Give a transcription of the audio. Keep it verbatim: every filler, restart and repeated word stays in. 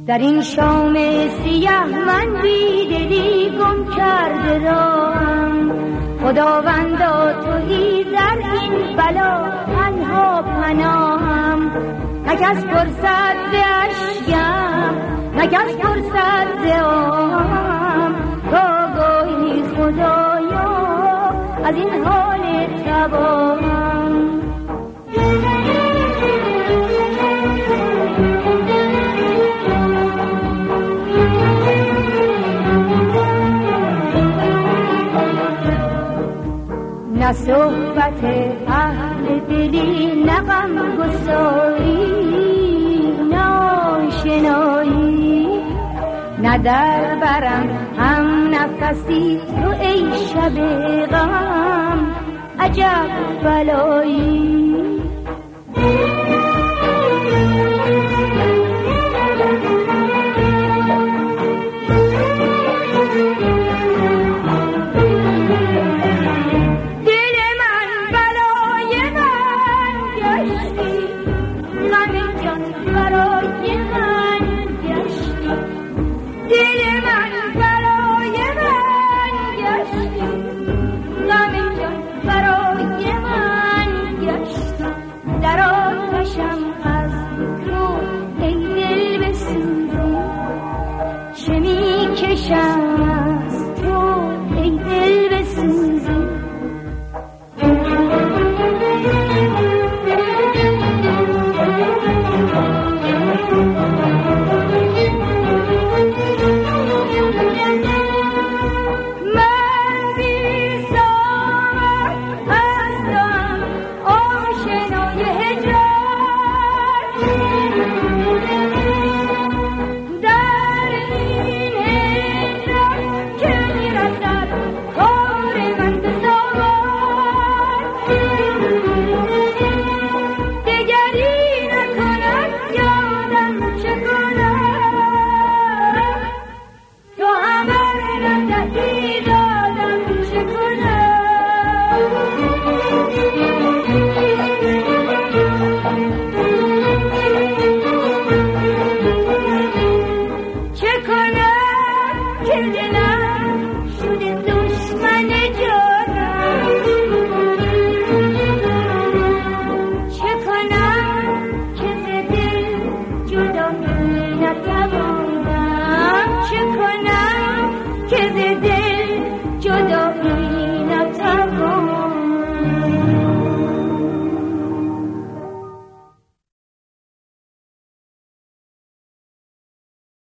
در این شام سیاه من بیدلی گم کرده راهم، خداوندا تویی در این بلا تنها پناهم. نکس پرسد ز اشکم، نکس پرسد ز آهم، تا گویی خدایا از این حال تباهم. نه صحبت اهل دلی، نه غم گساری، نه آشنایی، نه در برم هم نفسی تو ای شب غم، عجب بلایی. شم